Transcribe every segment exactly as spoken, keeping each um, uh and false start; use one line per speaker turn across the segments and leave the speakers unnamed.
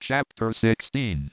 Chapter sixteen.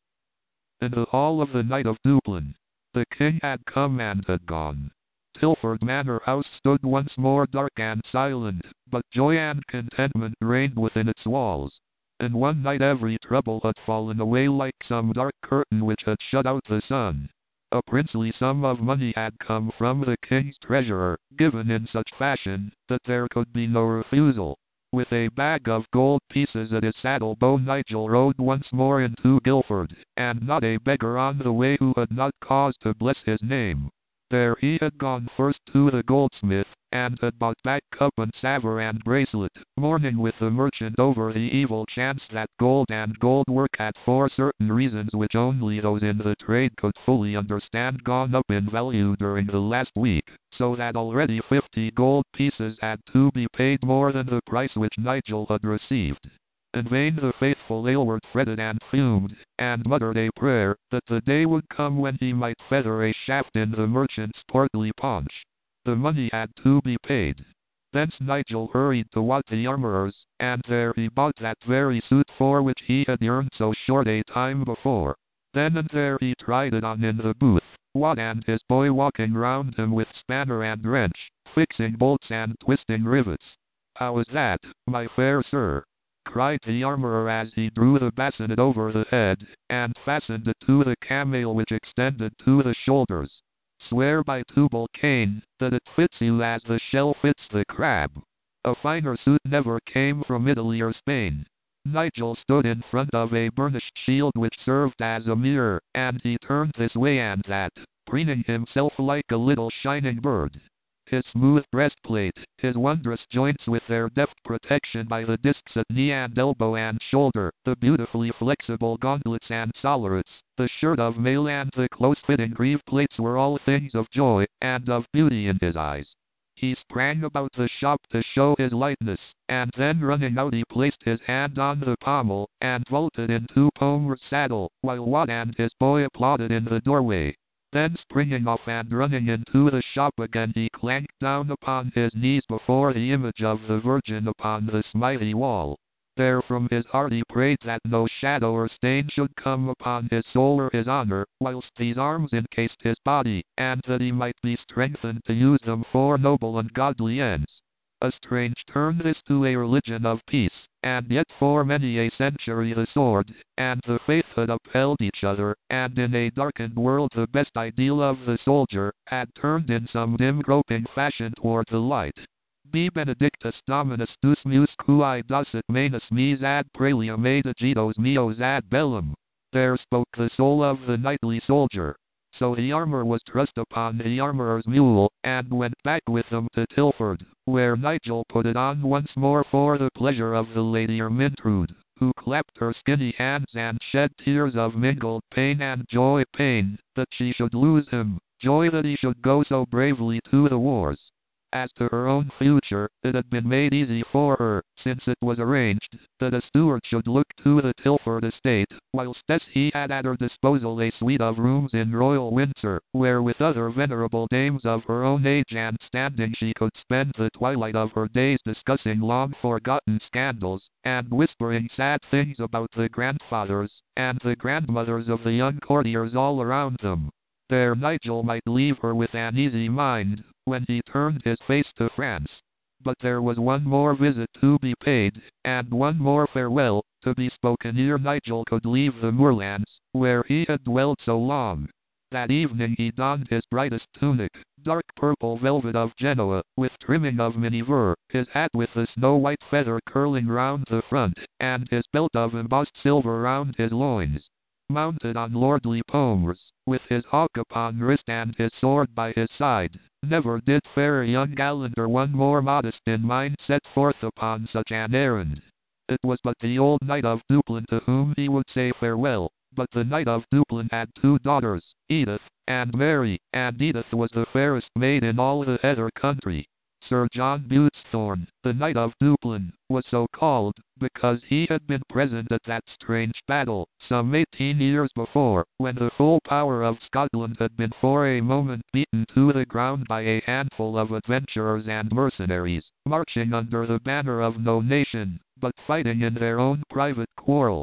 In the hall of the Knight of Duplin, the king had come and had gone. Tilford Manor House stood once more dark and silent, but joy and contentment reigned within its walls. And one night every trouble had fallen away like some dark curtain which had shut out the sun. A princely sum of money had come from the king's treasurer, given in such fashion that there could be no refusal. With a bag of gold pieces at his saddle bow, Nigel rode once more into Guildford, and not a beggar on the way who had not cause to bless his name. There he had gone first to the goldsmith, and had bought back cup and salver and bracelet, mourning with the merchant over the evil chance that gold and gold work had, for certain reasons which only those in the trade could fully understand, gone up in value during the last week, so that already fifty gold pieces had to be paid more than the price which Nigel had received. In vain the faithful Aylward fretted and fumed, and muttered a prayer that the day would come when he might feather a shaft in the merchant's portly paunch. The money had to be paid. Thence Nigel hurried to Wat the armourer's, and there he bought that very suit for which he had yearned so short a time before. Then and there he tried it on in the booth, Wat and his boy walking round him with spanner and wrench, fixing bolts and twisting rivets. "How is that, my fair sir?" cried the armourer as he drew the bassinet over the head, and fastened it to the camel which extended to the shoulders. "Swear by Tubal Cain that it fits you as the shell fits the crab. A finer suit never came from Italy or Spain." Nigel stood in front of a burnished shield which served as a mirror, and he turned this way and that, preening himself like a little shining bird. His smooth breastplate, his wondrous joints with their deft protection by the discs at knee and elbow and shoulder, the beautifully flexible gauntlets and sollerets, the shirt of mail and the close-fitting greave plates were all things of joy and of beauty in his eyes. He sprang about the shop to show his lightness, and then running out he placed his hand on the pommel, and vaulted into Palmer's saddle, while Wat and his boy applauded in the doorway. Then springing off and running into the shop again, he clanked down upon his knees before the image of the Virgin upon the smithy wall. There from his heart he prayed that no shadow or stain should come upon his soul or his honor, whilst these arms encased his body, and that he might be strengthened to use them for noble and godly ends. A strange turn this to a religion of peace, and yet for many a century the sword and the faith had upheld each other, and in a darkened world the best ideal of the soldier had turned in some dim groping fashion toward the light. Be benedictus Dominus dus meus cui docet manus meas ad prelium agitos meos ad bellum. There spoke the soul of the knightly soldier. So the armor was trussed upon the armourer's mule, and went back with them to Tilford, where Nigel put it on once more for the pleasure of the Lady Ermintrude, who clapped her skinny hands and shed tears of mingled pain and joy. Pain that she should lose him, joy that he should go so bravely to the wars. As to her own future, it had been made easy for her, since it was arranged that a steward should look to the Tilford estate, whilst as he had at her disposal a suite of rooms in Royal Windsor, where with other venerable dames of her own age and standing she could spend the twilight of her days discussing long-forgotten scandals, and whispering sad things about the grandfathers and the grandmothers of the young courtiers all around them. There Nigel might leave her with an easy mind, when he turned his face to France. But there was one more visit to be paid, and one more farewell to be spoken ere Nigel could leave the moorlands, where he had dwelled so long. That evening he donned his brightest tunic, dark purple velvet of Genoa, with trimming of miniver, his hat with the snow-white feather curling round the front, and his belt of embossed silver round his loins. Mounted on lordly Palmer's, with his hawk upon wrist and his sword by his side, never did fairer young gallant or one more modest in mind set forth upon such an errand. It was but the old Knight of Duplin to whom he would say farewell, but the Knight of Duplin had two daughters, Edith and Mary, and Edith was the fairest maid in all the Heather country. Sir John Buttesthorn, the Knight of Duplin, was so called, because he had been present at that strange battle, some eighteen years before, when the full power of Scotland had been for a moment beaten to the ground by a handful of adventurers and mercenaries, marching under the banner of no nation, but fighting in their own private quarrel.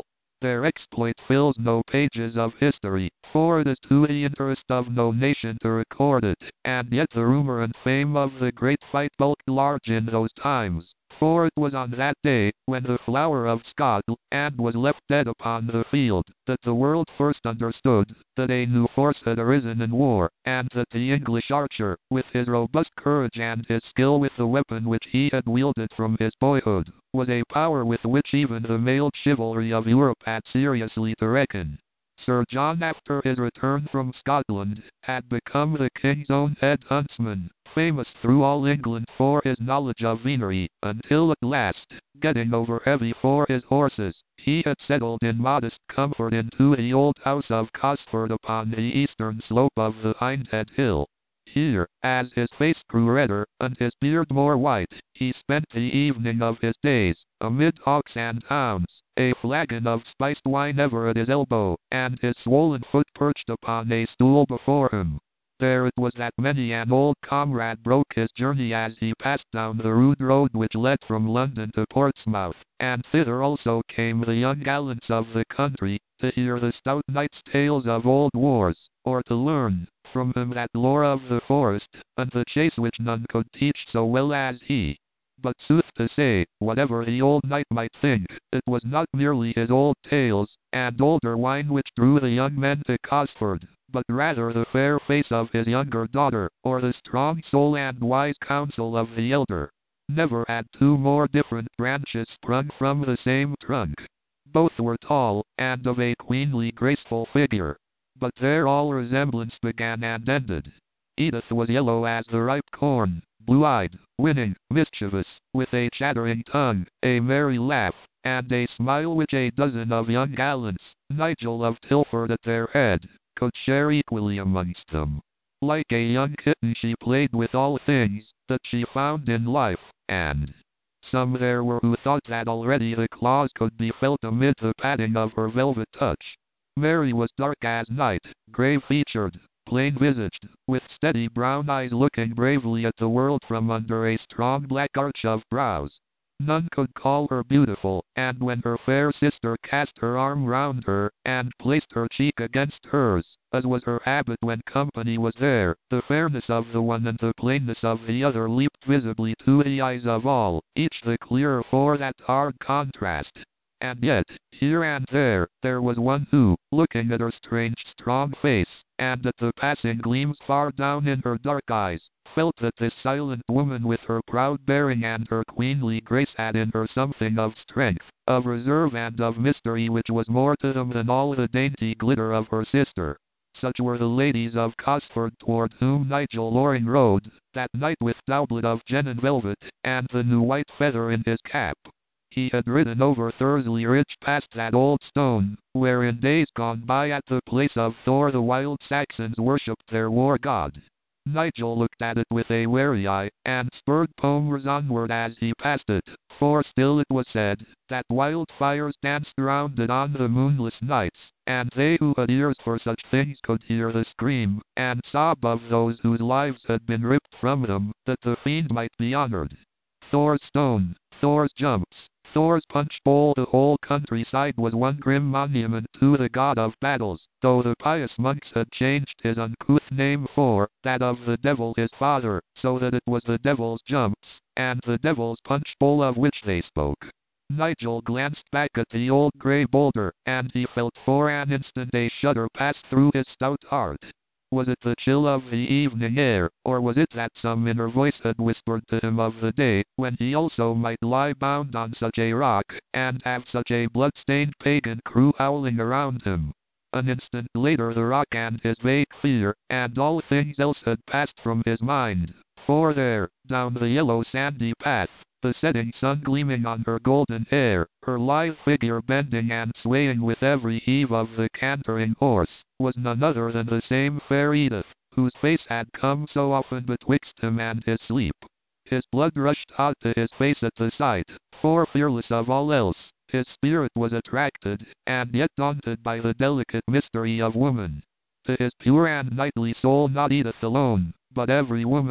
Their exploit fills no pages of history, for it is to the interest of no nation to record it, and yet the rumor and fame of the great fight bulked large in those times. For it was on that day, when the flower of Scotland was left dead upon the field, that the world first understood that a new force had arisen in war, and that the English archer, with his robust courage and his skill with the weapon which he had wielded from his boyhood, was a power with which even the mailed chivalry of Europe had seriously to reckon. Sir John, after his return from Scotland, had become the king's own head huntsman, famous through all England for his knowledge of venery, until at last, getting over heavy for his horses, he had settled in modest comfort into the old house of Cosford upon the eastern slope of the Hindhead Hill. Here, as his face grew redder, and his beard more white, he spent the evening of his days, amid hawks and hounds, a flagon of spiced wine ever at his elbow, and his swollen foot perched upon a stool before him. There it was that many an old comrade broke his journey as he passed down the rude road which led from London to Portsmouth, and thither also came the young gallants of the country, to hear the stout knight's tales of old wars, or to learn from him that lore of the forest, and the chase which none could teach so well as he. But sooth to say, whatever the old knight might think, it was not merely his old tales, and older wine which drew the young men to Cosford, but rather the fair face of his younger daughter, or the strong soul and wise counsel of the elder. Never had two more different branches sprung from the same trunk. Both were tall, and of a queenly graceful figure. But there all resemblance began and ended. Edith was yellow as the ripe corn, blue-eyed, winning, mischievous, with a chattering tongue, a merry laugh, and a smile which a dozen of young gallants, Nigel of Tilford at their head, could share equally amongst them. Like a young kitten she played with all things that she found in life, and some there were who thought that already the claws could be felt amid the padding of her velvet touch. Mary was dark as night, grave-featured, plain-visaged, with steady brown eyes looking bravely at the world from under a strong black arch of brows. None could call her beautiful, and when her fair sister cast her arm round her, and placed her cheek against hers, as was her habit when company was there, the fairness of the one and the plainness of the other leaped visibly to the eyes of all, each the clearer for that hard contrast. And yet, here and there, there was one who, looking at her strange strong face, and at the passing gleams far down in her dark eyes, felt that this silent woman with her proud bearing and her queenly grace had in her something of strength, of reserve and of mystery which was more to them than all the dainty glitter of her sister. Such were the ladies of Cosford toward whom Nigel Loring rode, that night with doublet of genin velvet, and the new white feather in his cap. He had ridden over Thursley Ridge past that old stone, where in days gone by at the place of Thor the wild Saxons worshipped their war god. Nigel looked at it with a wary eye, and spurred Pomers onward as he passed it, for still it was said, that wildfires danced round it on the moonless nights, and they who had ears for such things could hear the scream and sob of those whose lives had been ripped from them, that the fiend might be honored. Thor's stone, Thor's jumps, Thor's punch bowl, the whole countryside was one grim monument to the god of battles, though the pious monks had changed his uncouth name for that of the devil his father, so that it was the devil's jumps, and the devil's punch bowl of which they spoke. Nigel glanced back at the old grey boulder, and he felt for an instant a shudder pass through his stout heart. Was it the chill of the evening air, or was it that some inner voice had whispered to him of the day, when he also might lie bound on such a rock, and have such a blood-stained pagan crew howling around him? An instant later the rock and his vague fear, and all things else had passed from his mind, for there, down the yellow sandy path, the setting sun gleaming on her golden hair, her lithe figure bending and swaying with every heave of the cantering horse, was none other than the same fair Edith, whose face had come so often betwixt him and his sleep. His blood rushed hot to his face at the sight, for fearless of all else, his spirit was attracted, and yet daunted by the delicate mystery of woman. To his pure and knightly soul not Edith alone, but every woman,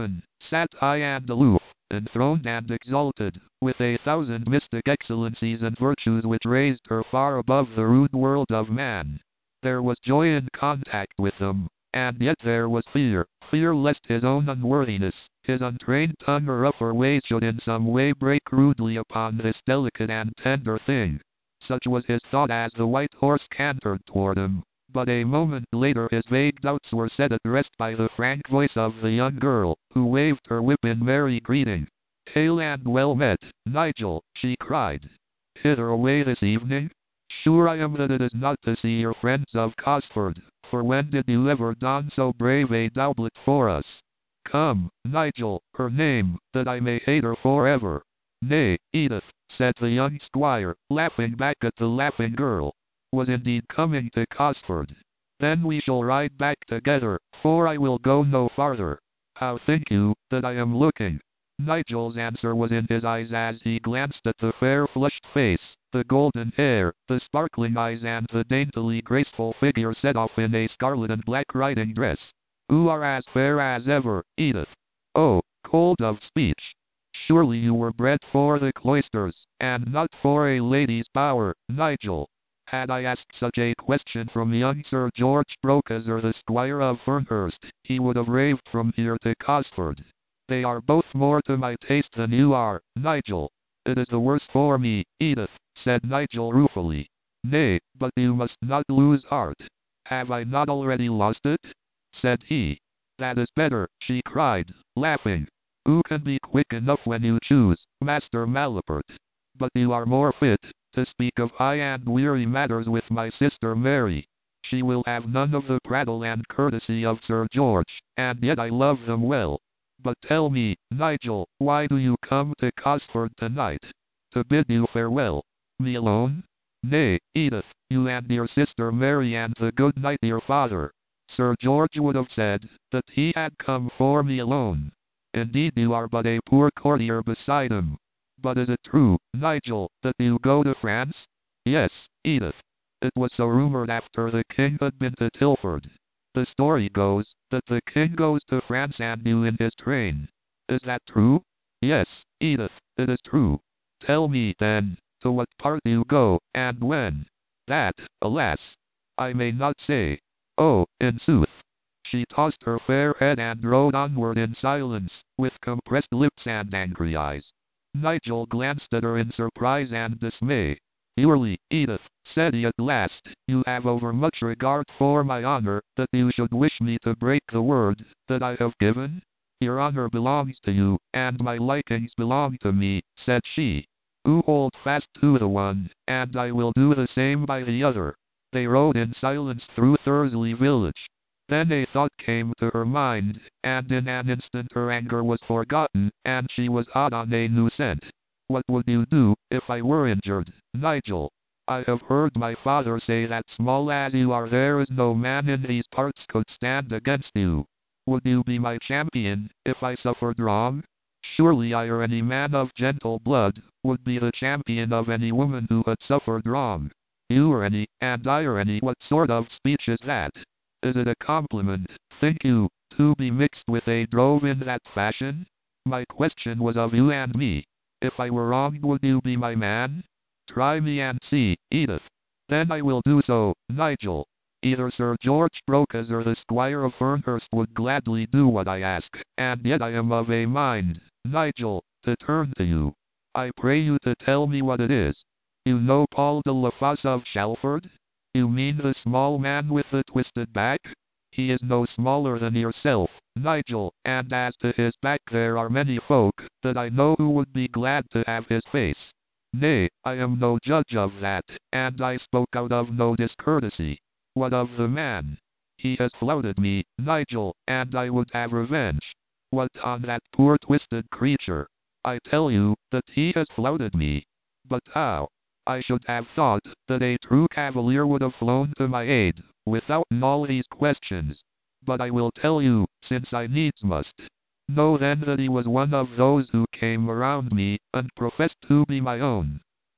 sat high and aloof, enthroned and exalted, with a thousand mystic excellencies and virtues which raised her far above the rude world of man. There was joy in contact with them, and yet there was fear, fear lest his own unworthiness, his untrained tongue or rougher ways should in some way break rudely upon this delicate and tender thing. Such was his thought as the white horse cantered toward him, but a moment later his vague doubts were set at rest by the frank voice of the young girl, who waved her whip in merry greeting. "Hail and well met, Nigel," she cried. "Hither away this evening? Sure I am that it is not to see your friends of Cosford, for when did you ever don so brave a doublet for us? Come, Nigel, her name, that I may hate her forever." "Nay, Edith," said the young squire, laughing back at the laughing girl, "was indeed coming to Cosford. Then we shall ride back together, for I will go no farther. How think you that I am looking?" Nigel's answer was in his eyes as he glanced at the fair flushed face, the golden hair, the sparkling eyes and the daintily graceful figure set off in a scarlet and black riding dress. "You are as fair as ever, Edith. Oh, cold of speech! Surely you were bred for the cloisters, and not for a lady's bower, Nigel." Had I asked such a question from young Sir George Brocas or the Squire of Fernhurst, he would have raved from here to Cosford. They are both more to my taste than you are, Nigel. "It is the worse for me, Edith," said Nigel ruefully. "Nay, but you must not lose heart." "Have I not already lost it?" said he. "That is better," she cried, laughing. "You can be quick enough when you choose, Master Malapert. But you are more fit to speak of high and weary matters with my sister Mary. She will have none of the prattle and courtesy of Sir George, and yet I love them well. But tell me, Nigel, why do you come to Cosford tonight? To bid you farewell? Me alone? Nay, Edith, you and your sister Mary and the good knight your father. Sir George would have said that he had come for me alone. Indeed you are but a poor courtier beside him. But is it true, Nigel, that you go to France?" "Yes, Edith. It was so rumored after the king had been to Tilford. The story goes that the king goes to France and you in his train. Is that true?" "Yes, Edith, it is true." "Tell me, then, to what part you go, and when." "That, alas, I may not say." "Oh, in sooth." She tossed her fair head and rode onward in silence, with compressed lips and angry eyes. Nigel glanced at her in surprise and dismay. "Surely, Edith," said he at last, "you have overmuch regard for my honor, that you should wish me to break the word that I have given?" "Your honor belongs to you, and my likings belong to me," said she. "You hold fast to the one, and I will do the same by the other." They rode in silence through Thursley village. Then a thought came to her mind, and in an instant her anger was forgotten, and she was hot on a new scent. "What would you do, if I were injured, Nigel? I have heard my father say that small as you are there is no man in these parts could stand against you. Would you be my champion, if I suffered wrong? Surely I or any man of gentle blood, would be the champion of any woman who had suffered wrong. You or any, and I or any, what sort of speech is that? Is it a compliment, think you, to be mixed with a drove in that fashion? My question was of you and me. If I were wronged, would you be my man? Try me and see, Edith." "Then I will do so, Nigel. Either Sir George Brocas or the Squire of Fernhurst would gladly do what I ask, and yet I am of a mind, Nigel, to turn to you. I pray you to tell me what it is. You know Paul de la Fosse of Shalford? You mean the small man with the twisted back? He is no smaller than yourself, Nigel, and as to his back there are many folk that I know who would be glad to have his face. Nay, I am no judge of that, and I spoke out of no discourtesy. What of the man? He has flouted me, Nigel, and I would have revenge. What on that poor twisted creature? I tell you that he has flouted me. But how? I should have thought that a true cavalier would have flown to my aid, without all these questions. But I will tell you, since I needs must. Know then that he was one of those who came around me, and professed to be my own.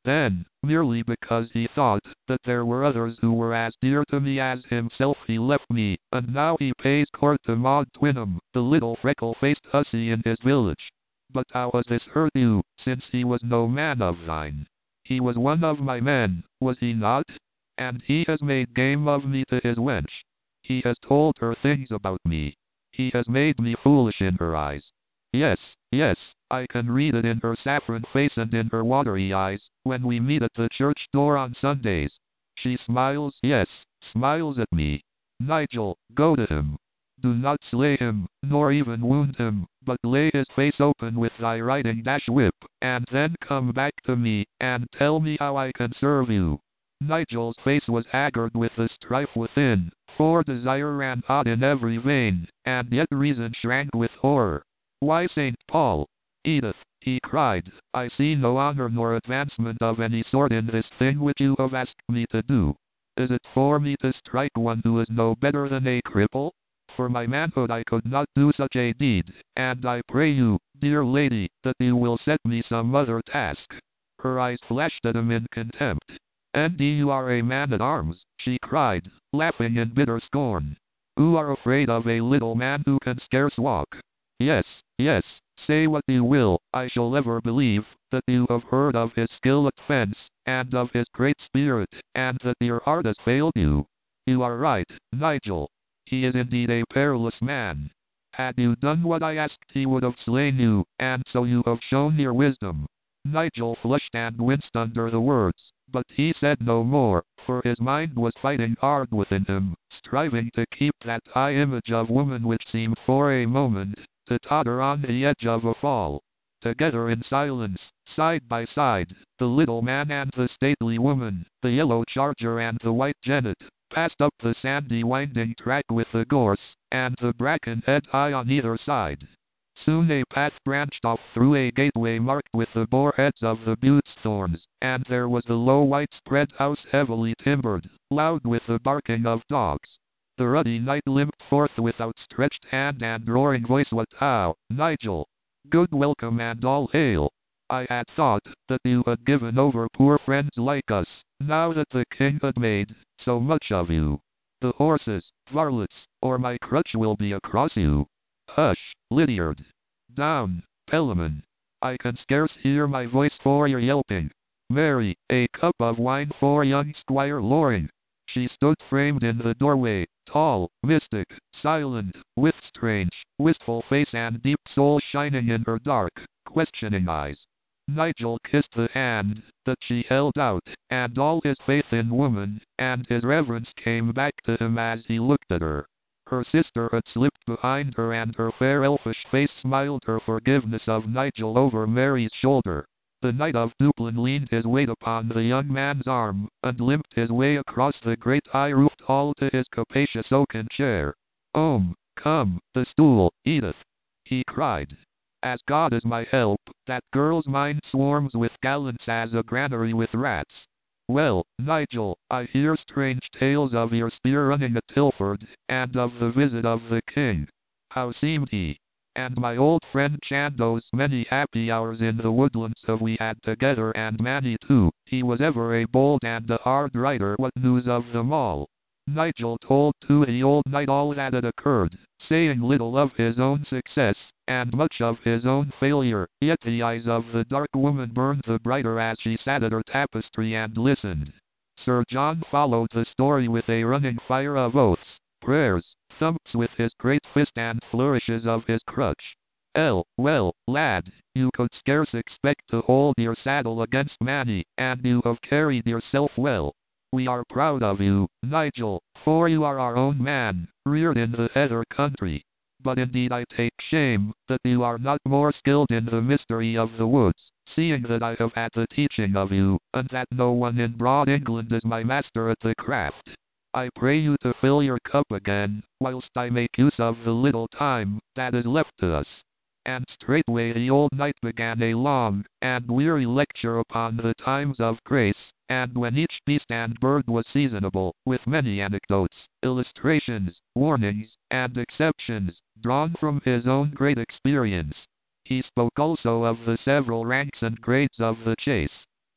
Then, merely because he thought that there were others who were as dear to me as himself, he left me, and now he pays court to Maud Twynham, the little freckle-faced hussy in his village. But how has this hurt you, since he was no man of thine? He was one of my men, was he not? And he has made game of me to his wench. He has told her things about me. He has made me foolish in her eyes. Yes, yes, I can read it in her saffron face and in her watery eyes, when we meet at the church door on Sundays. She smiles, yes, smiles at me. Nigel, go to him. Do not slay him, nor even wound him, but lay his face open with thy riding dash whip, and then come back to me, and tell me how I can serve you. Nigel's face was haggard with the strife within, for desire ran hot in every vein, and yet reason shrank with horror. Why, Saint Paul! Edith, he cried, I see no honor nor advancement of any sort in this thing which you have asked me to do. Is it for me to strike one who is no better than a cripple? For my manhood I could not do such a deed, and I pray you, dear lady, that you will set me some other task. Her eyes flashed at him in contempt. And you are a man-at-arms, she cried, laughing in bitter scorn. You are afraid of a little man who can scarce walk. Yes, yes, say what you will, I shall ever believe that you have heard of his skill at fence, and of his great spirit, and that your heart has failed you. You are right, Nigel. He is indeed a perilous man. Had you done what I asked, he would have slain you, and so you have shown your wisdom. Nigel flushed and winced under the words, but he said no more, for his mind was fighting hard within him, striving to keep that high image of woman which seemed for a moment to totter on the edge of a fall. Together in silence, side by side, the little man and the stately woman, the yellow charger and the white jennet, passed up the sandy winding track with the gorse and the bracken head high on either side. Soon a path branched off through a gateway marked with the boar heads of the buttes thorns, and there was the low white spread house heavily timbered, loud with the barking of dogs. The ruddy knight limped forth with outstretched hand and roaring voice. What how, Nigel? Good welcome and all hail. I had thought that you had given over poor friends like us, now that the king had made so much of you. The horses, varlets, or my crutch will be across you. Hush, Lydiard. Down, Pelleman. I can scarce hear my voice for your yelping. Mary, a cup of wine for young Squire Loring. She stood framed in the doorway, tall, mystic, silent, with strange, wistful face and deep soul shining in her dark, questioning eyes. Nigel kissed the hand that she held out, and all his faith in woman and his reverence came back to him as he looked at her. Her sister had slipped behind her, and her fair elfish face smiled her forgiveness of Nigel over Mary's shoulder. The Knight of Duplin leaned his weight upon the young man's arm, and limped his way across the great high-roofed hall to his capacious oaken chair. "Ome, come, the stool, Edith!" he cried. "As God is my help, that girl's mind swarms with gallants as a granary with rats. Well, Nigel, I hear strange tales of your spear running at Tilford, and of the visit of the king. How seemed he? And my old friend Chandos, many happy hours in the woodlands have we had together, and Manny too, he was ever a bold and a hard rider. What news of them all?" Nigel told to the old knight all that had occurred, saying little of his own success, and much of his own failure, yet the eyes of the dark woman burned the brighter as she sat at her tapestry and listened. Sir John followed the story with a running fire of oaths, prayers, thumps with his great fist and flourishes of his crutch. "Well, well, lad, you could scarce expect to hold your saddle against Manny, and you have carried yourself well. We are proud of you, Nigel, for you are our own man, reared in the heather country. But indeed I take shame that you are not more skilled in the mystery of the woods, seeing that I have had the teaching of you, and that no one in broad England is my master at the craft. I pray you to fill your cup again, whilst I make use of the little time that is left to us." And straightway the old knight began a long and weary lecture upon the times of grace, and when each beast and bird was seasonable, with many anecdotes, illustrations, warnings, and exceptions, drawn from his own great experience. He spoke also of the several ranks and grades of the chase.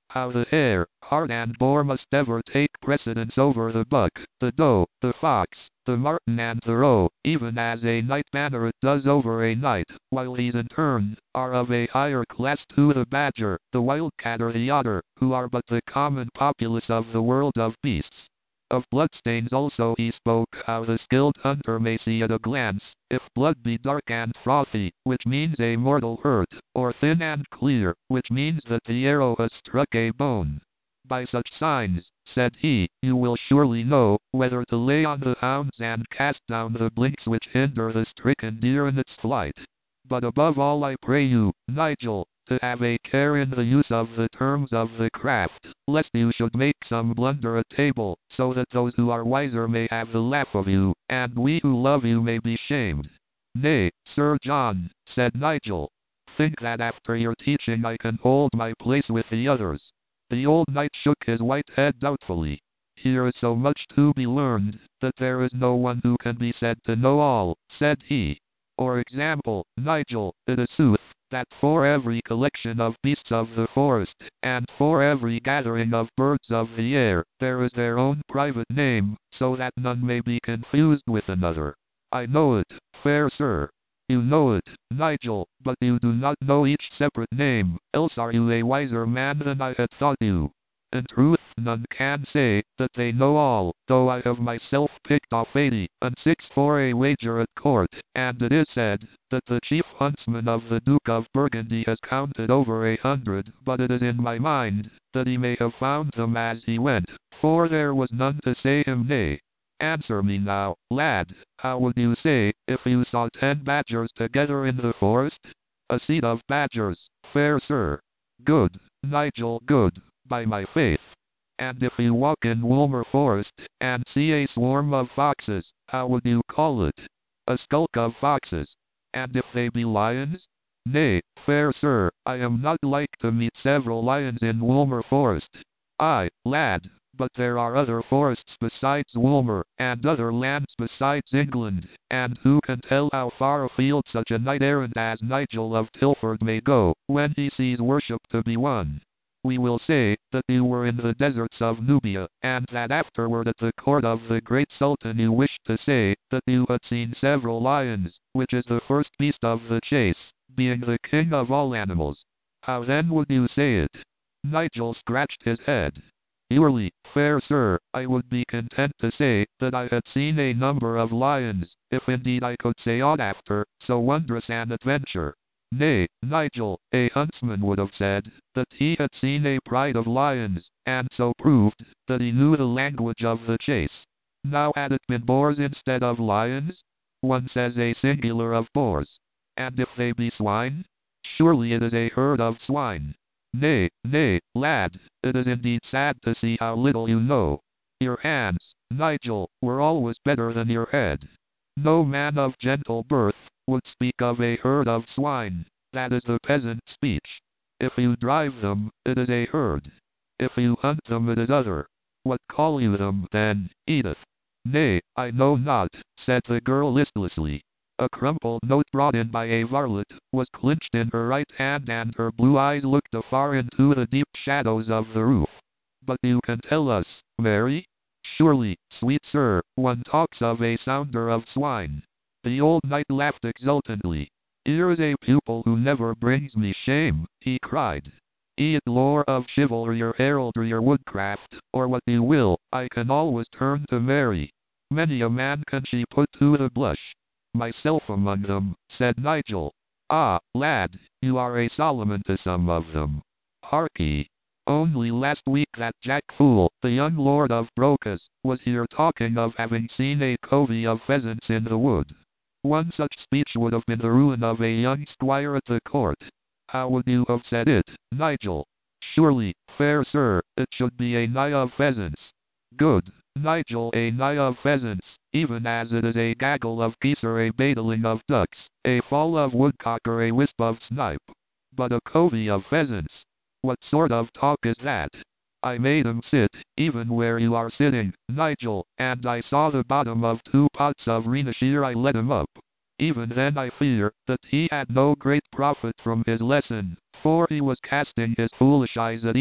How the hare, hart and boar must ever take precedence over the buck, the doe, the fox, the marten and the roe, even as a knight banneret does over a knight, while these in turn are of a higher class to the badger, the wildcat or the otter, who are but the common populace of the world of beasts. Of bloodstains also he spoke, how the skilled hunter may see at a glance, if blood be dark and frothy, which means a mortal hurt, or thin and clear, which means that the arrow has struck a bone. By such signs, said he, you will surely know, whether to lay on the hounds and cast down the blinks which hinder the stricken deer in its flight. But above all I pray you, Nigel, to have a care in the use of the terms of the craft, lest you should make some blunder at table, so that those who are wiser may have the laugh of you, and we who love you may be shamed. Nay, Sir John, said Nigel, think that after your teaching I can hold my place with the others. The old knight shook his white head doubtfully. Here is so much to be learned, that there is no one who can be said to know all, said he. For example, Nigel, it is sooth, that for every collection of beasts of the forest, and for every gathering of birds of the air, there is their own private name, so that none may be confused with another. I know it, fair sir. You know it, Nigel, but you do not know each separate name, else are you a wiser man than I had thought you. In truth, none can say that they know all, though I have myself picked off eighty and six for a wager at court, and it is said that the chief huntsman of the Duke of Burgundy has counted over a hundred, but it is in my mind that he may have found them as he went, for there was none to say him nay. Answer me now, lad, how would you say, if you saw ten badgers together in the forest? A seat of badgers, fair sir. Good, Nigel, good, by my faith. And if you walk in Woolmer Forest, and see a swarm of foxes, how would you call it? A skulk of foxes. And if they be lions? Nay, fair sir, I am not like to meet several lions in Woolmer Forest. Aye, lad, but there are other forests besides Woolmer, and other lands besides England, and who can tell how far afield such a knight-errant as Nigel of Tilford may go, when he sees worship to be won? We will say that you were in the deserts of Nubia, and that afterward at the court of the great Sultan you wished to say that you had seen several lions, which is the first beast of the chase, being the king of all animals. How then would you say it? Nigel scratched his head. Surely, fair sir, I would be content to say that I had seen a number of lions, if indeed I could say aught after so wondrous an adventure. Nay, Nigel, a huntsman would have said that he had seen a pride of lions, and so proved that he knew the language of the chase. Now had it been boars instead of lions? One says a singular of boars. And if they be swine? Surely it is a herd of swine. Nay, nay, lad, it is indeed sad to see how little you know. Your hands, Nigel, were always better than your head. No man of gentle birth would speak of a herd of swine. That is the peasant speech. If you drive them, it is a herd. If you hunt them, it is other. What call you them, then, Edith? Nay, I know not, said the girl listlessly. A crumpled note brought in by a varlet was clinched in her right hand, and her blue eyes looked afar into the deep shadows of the roof. But you can tell us, Mary? Surely, sweet sir, one talks of a sounder of swine. The old knight laughed exultantly. Here is a pupil who never brings me shame, he cried. Be it lore of chivalry or heraldry or woodcraft, or what you will, I can always turn to Mary. Many a man can she put to the blush. Myself among them, said Nigel. Ah, lad, you are a Solomon to some of them. Harkee. Only last week that Jack Fool, the young lord of Brocas, was here talking of having seen a covey of pheasants in the wood. One such speech would have been the ruin of a young squire at the court. How would you have said it, Nigel? Surely, fair sir, it should be a nigh of pheasants. Good, Nigel, a nigh of pheasants, even as it is a gaggle of geese or a battling of ducks, a fall of woodcock or a wisp of snipe. But a covey of pheasants. What sort of talk is that? I made him sit, even where you are sitting, Nigel, and I saw the bottom of two pots of Rhenish ere I let him up. Even then I fear that he had no great profit from his lesson, for he was casting his foolish eyes at Edith,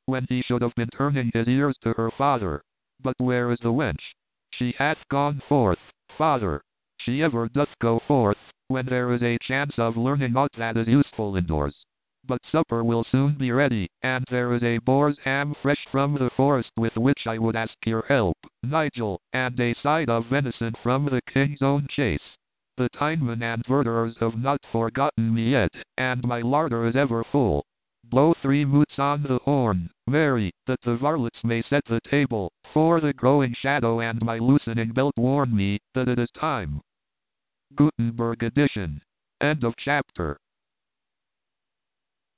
when he should have been turning his ears to her father. But where is the wench? She hath gone forth, father. She ever doth go forth, when there is a chance of learning aught that is useful indoors. But supper will soon be ready, and there is a boar's ham fresh from the forest with which I would ask your help, Nigel, and a side of venison from the king's own chase. The tinemen and verderers have not forgotten me yet, and my larder is ever full. Blow three moots on the horn, Mary, that the varlets may set the table, for the growing shadow and my loosening belt warn me that it is time. Gutenberg edition. End of chapter.